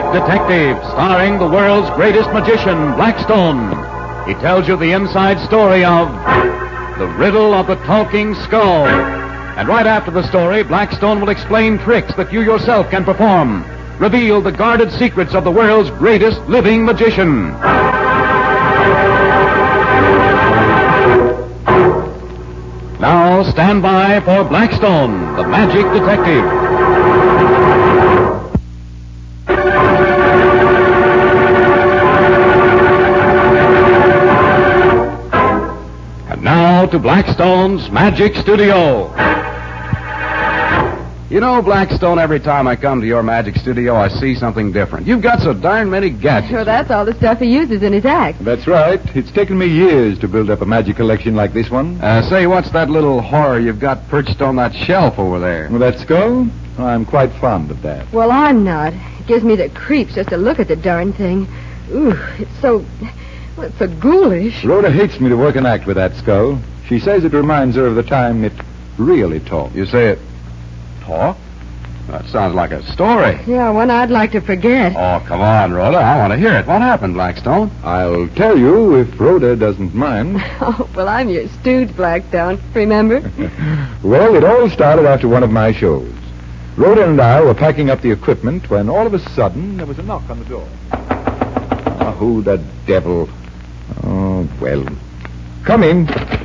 Detective, starring the world's greatest magician, Blackstone. He tells you the inside story of The Riddle of the Talking Skull. And right after the story, Blackstone will explain tricks that you yourself can perform. Reveal the guarded secrets of the world's greatest living magician. Now stand by for Blackstone, the Magic Detective. Now to Blackstone's Magic Studio. You know, Blackstone, every time I come to your magic studio, I see something different. You've got so darn many gadgets. Sure, that's all the stuff he uses in his act. That's right. It's taken me years to build up a magic collection like this one. Say, what's that little horror you've got perched on that shelf over there? Well, that skull? I'm quite fond of that. Well, I'm not. It gives me the creeps just to look at the darn thing. Ooh, it's so ghoulish. Rhoda hates me to work an act with that skull. She says it reminds her of the time it really talked. You say it talk? That sounds like a story. Yeah, one I'd like to forget. Oh, come on, Rhoda. I want to hear it. What happened, Blackstone? I'll tell you if Rhoda doesn't mind. Oh, well, I'm your stooge, Blackstone. Remember? Well, it all started after one of my shows. Rhoda and I were packing up the equipment when all of a sudden there was a knock on the door. Oh, who the devil? Oh, well. Come in.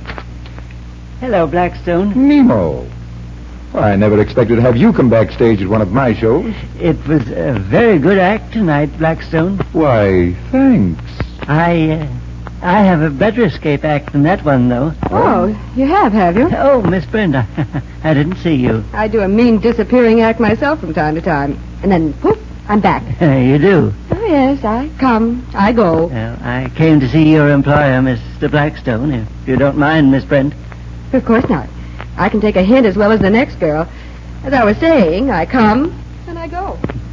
Hello, Blackstone. Nemo. Well, I never expected to have you come backstage at one of my shows. It was a very good act tonight, Blackstone. Why, thanks. I have a better escape act than that one, though. Oh, you have you? Oh, Miss Brenda, I didn't see you. I do a mean disappearing act myself from time to time. And then, poof, I'm back. You do? Oh, yes, I come, I go. Well, I came to see your employer, Mr. Blackstone, if you don't mind, Miss Brent. Of course not. I can take a hint as well as the next girl. As I was saying, I come and I go.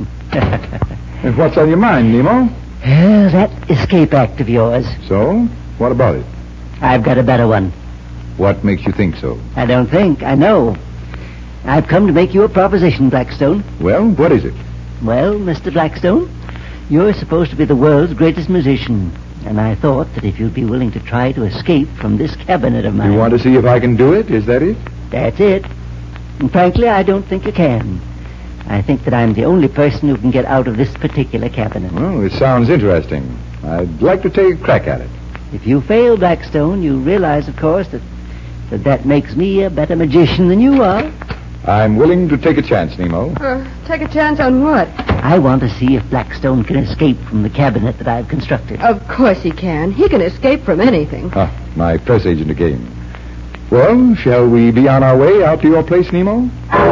And what's on your mind, Nemo? Well, that escape act of yours. So? What about it? I've got a better one. What makes you think so? I don't think. I know. I've come to make you a proposition, Blackstone. Well, what is it? Well, Mr. Blackstone, you're supposed to be the world's greatest musician. And I thought that if you'd be willing to try to escape from this cabinet of mine... You want to see if I can do it? Is that it? That's it. And frankly, I don't think you can. I think that I'm the only person who can get out of this particular cabinet. Well, it sounds interesting. I'd like to take a crack at it. If you fail, Blackstone, you realize, of course, that makes me a better magician than you are. I'm willing to take a chance, Nemo. Take a chance on what? I want to see if Blackstone can escape from the cabinet that I've constructed. Of course he can. He can escape from anything. My press agent again. Well, shall we be on our way out to your place, Nemo?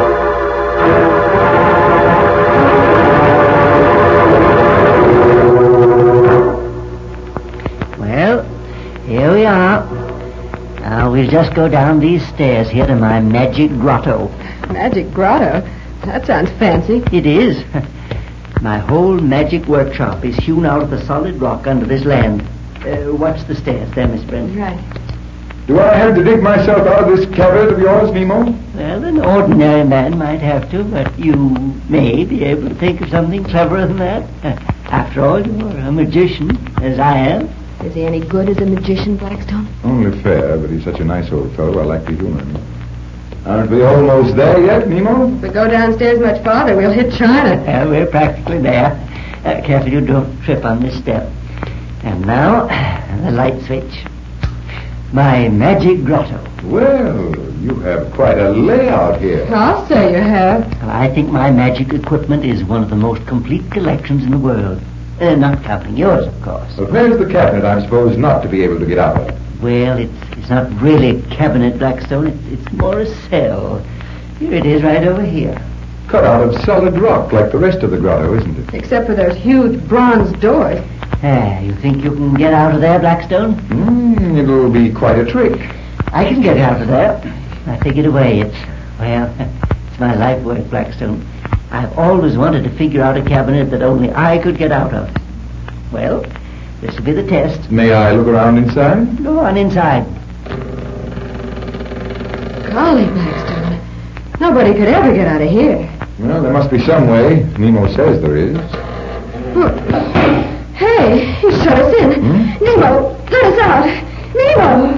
Well, here we are. Now, we'll just go down these stairs here to my magic grotto. Magic grotto? That sounds fancy. It is. My whole magic workshop is hewn out of the solid rock under this land. Watch the stairs there, Miss Brent. Right. Do I have to dig myself out of this cabinet of yours, Nemo? Well, an ordinary man might have to, but you may be able to think of something cleverer than that. After all, you're a magician, as I am. Is he any good as a magician, Blackstone? Only fair, but he's such a nice old fellow. I like to humor him. Aren't we almost there yet, Nemo? If we go downstairs much farther, we'll hit China. Yeah, we're practically there. Careful you don't trip on this step. And now, the light switch. My magic grotto. Well, you have quite a layout here. I'll say you have. I think my magic equipment is one of the most complete collections in the world. Not counting yours, of course. But where's the cabinet I'm supposed not to be able to get out of? Well, it's not really a cabinet, Blackstone. It's more a cell. Here it is, right over here. Cut out of solid rock like the rest of the grotto, isn't it? Except for those huge bronze doors. You think you can get out of there, Blackstone? It'll be quite a trick. I can get out of there. I figured a way. It's my life work, Blackstone. I've always wanted to figure out a cabinet that only I could get out of. Well, this will be the test. May I look around inside? Go on inside. Golly, Blackstone. Nobody could ever get out of here. Well, there must be some way. Nemo says there is. Hey, he shut us in. Nemo, let us out. Nemo!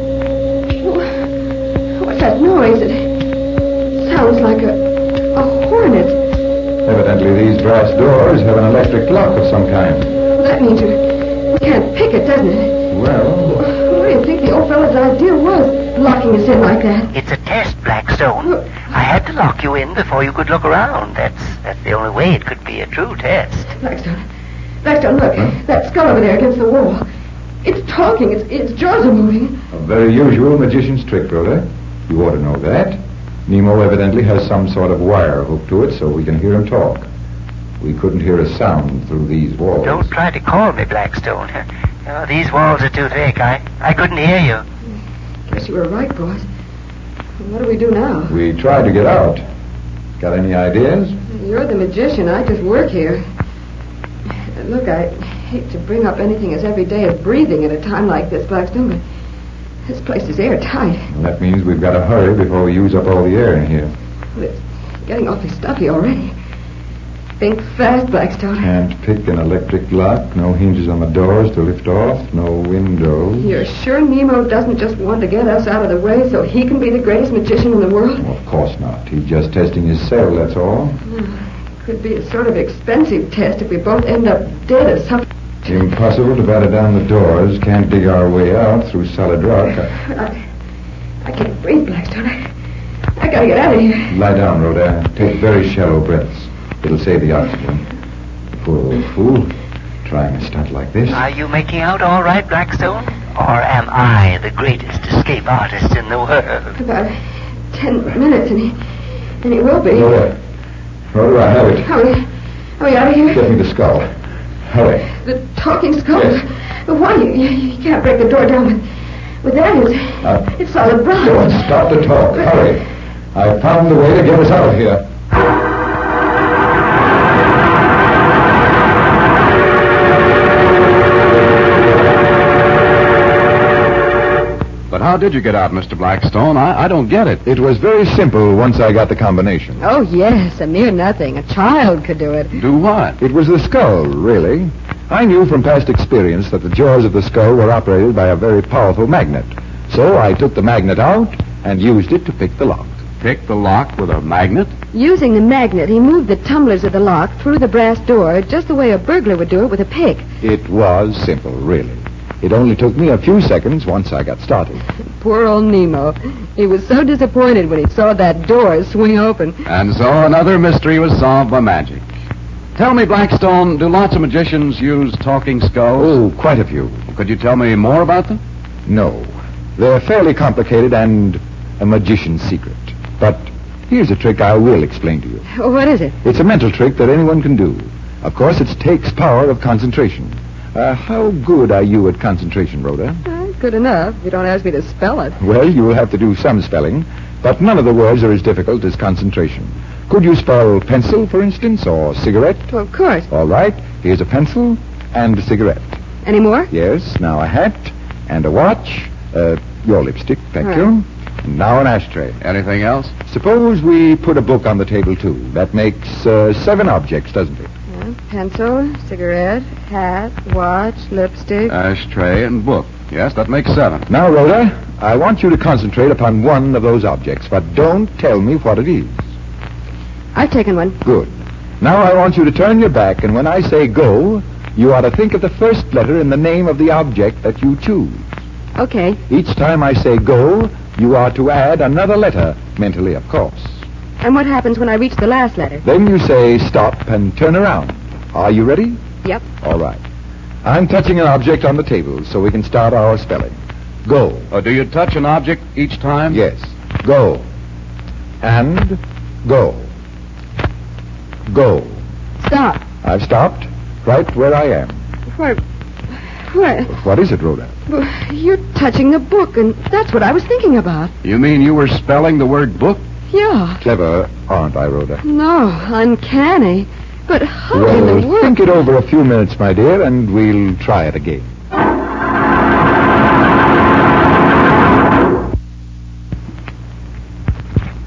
What's that noise? It sounds like a hornet. Evidently, these brass doors have an electric lock of some kind. Well, that means we can't pick it, doesn't it? Well, What do you think the old fellow's idea was, locking us in like that? It's a test, Blackstone. I had to lock you in before you could look around. That's the only way it could be a true test. Blackstone, look. That skull over there against the wall. It's talking. Its jaws are moving. a very usual magician's trick, Rhoda. You ought to know that. Nemo evidently has some sort of wire hooked to it so we can hear him talk. We couldn't hear a sound through these walls. Don't try to call me, Blackstone. These walls are too thick. I couldn't hear you. Guess you were right, boss. What do we do now? We tried to get out. Got any ideas? You're the magician. I just work here. Look, I hate to bring up anything as everyday as breathing at a time like this, Blackstone, but this place is airtight. Well, that means we've got to hurry before we use up all the air in here. Well, it's getting awfully stuffy already. Think fast, Blackstone. Can't pick an electric lock, no hinges on the doors to lift off, no windows. You're sure Nemo doesn't just want to get us out of the way so he can be the greatest magician in the world? Well, of course not. He's just testing his cell, that's all. Could be a sort of expensive test if we both end up dead or something. Impossible to batter down the doors. Can't dig our way out through solid rock. I can't breathe, Blackstone. I gotta get out of here. Lie down, Rhoda. Take very shallow breaths. It'll save the oxygen. Poor old fool. Trying a stunt like this. Are you making out all right, Blackstone? Or am I the greatest escape artist in the world? About 10 minutes, and he will be. Rhoda, I have it. Are we out of here? Get me the skull. Hurry. The talking skull? Yes. Why? You can't break the door down with that. It's solid bronze. Don't stop to talk. Hurry. I found the way to get us out of here. But how did you get out, Mr. Blackstone? I don't get it. It was very simple once I got the combination. Oh, yes, a mere nothing. A child could do it. Do what? It was the skull, really. I knew from past experience that the jaws of the skull were operated by a very powerful magnet. So I took the magnet out and used it to pick the lock. Pick the lock with a magnet? Using the magnet, he moved the tumblers of the lock through the brass door just the way a burglar would do it with a pick. It was simple, really. It only took me a few seconds once I got started. Poor old Nemo. He was so disappointed when he saw that door swing open. And so another mystery was solved by magic. Tell me, Blackstone, do lots of magicians use talking skulls? Oh, quite a few. Could you tell me more about them? No. They're fairly complicated and a magician's secret. But here's a trick I will explain to you. What is it? It's a mental trick that anyone can do. Of course, it takes power of concentration. How good are you at concentration, Rhoda? Good enough. You don't ask me to spell it. Well, you will have to do some spelling, but none of the words are as difficult as concentration. Could you spell pencil, for instance, or cigarette? Well, of course. All right. Here's a pencil and a cigarette. Any more? Yes. Now a hat and a watch. Your lipstick, thank you. And now an ashtray. Anything else? Suppose we put a book on the table, too. That makes 7 objects, doesn't it? Pencil, cigarette, hat, watch, lipstick. Ashtray and book. Yes, that makes 7. Now, Rhoda, I want you to concentrate upon one of those objects, but don't tell me what it is. I've taken one. Good. Now I want you to turn your back, and when I say go, you ought to think of the first letter in the name of the object that you choose. Okay. Each time I say go, you are to add another letter, mentally, of course. And what happens when I reach the last letter? Then you say stop and turn around. Are you ready? Yep. All right. I'm touching an object on the table so we can start our spelling. Go. Do you touch an object each time? Yes. Go. And go. Go. Stop. I've stopped right where I am. What? What is it, Rhoda? You're touching the book, and that's what I was thinking about. You mean you were spelling the word book? Yeah. Clever, aren't I, Rhoda? No, uncanny. But how in the Well, world... think it over a few minutes, my dear, and we'll try it again.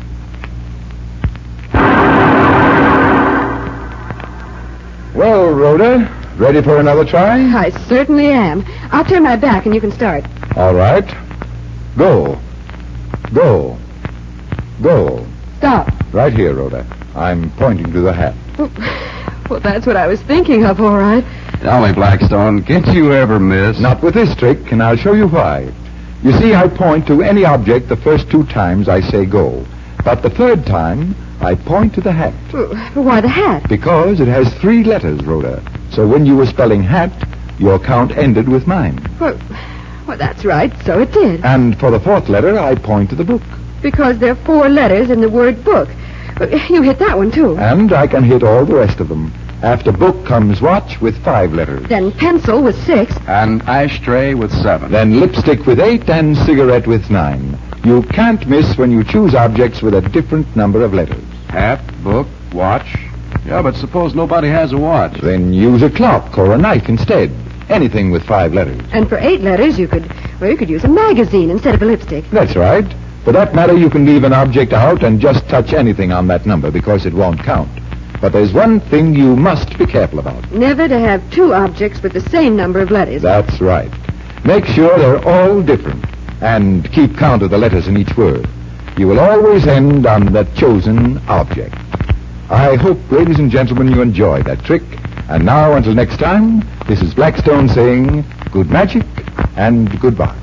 Well, Rhoda, Rhoda, ready for another try? I certainly am. I'll turn my back and you can start. All right. Go. Go. Go. Stop. Right here, Rhoda. I'm pointing to the hat. Well, that's what I was thinking of, all right. Tell me, Blackstone, can't you ever miss? Not with this trick, and I'll show you why. You see, I point to any object the first 2 times I say go. But the 3rd time, I point to the hat. But why the hat? Because it has 3 letters, Rhoda. So when you were spelling hat, your count ended with mine. Well, that's right. So it did. And for the 4th letter, I point to the book. Because there are 4 letters in the word book. You hit that one, too. And I can hit all the rest of them. After book comes watch with 5 letters. Then pencil with 6. And ashtray with 7. Then lipstick with 8 and cigarette with 9. You can't miss when you choose objects with a different number of letters. Hat, book, watch. Yeah, but suppose nobody has a watch. Then use a clock or a knife instead. Anything with 5 letters. And for 8 letters, you could use a magazine instead of a lipstick. That's right. For that matter, you can leave an object out and just touch anything on that number because it won't count. But there's one thing you must be careful about. Never to have 2 objects with the same number of letters. That's right. Make sure they're all different. And keep count of the letters in each word. You will always end on that chosen object. I hope, ladies and gentlemen, you enjoyed that trick. And now, until next time, this is Blackstone saying good magic and goodbye.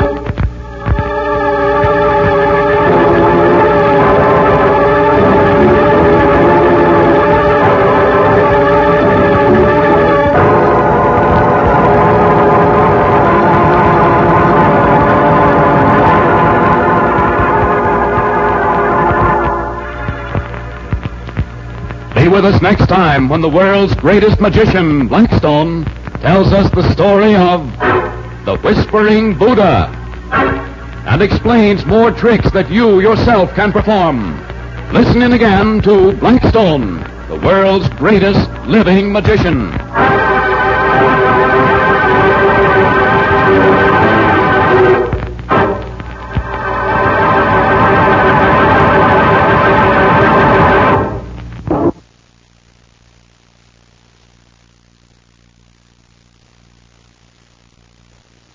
Be with us next time when the world's greatest magician, Blackstone, tells us the story of the Whispering Buddha and explains more tricks that you yourself can perform. Listen in again to Blackstone, the world's greatest living magician.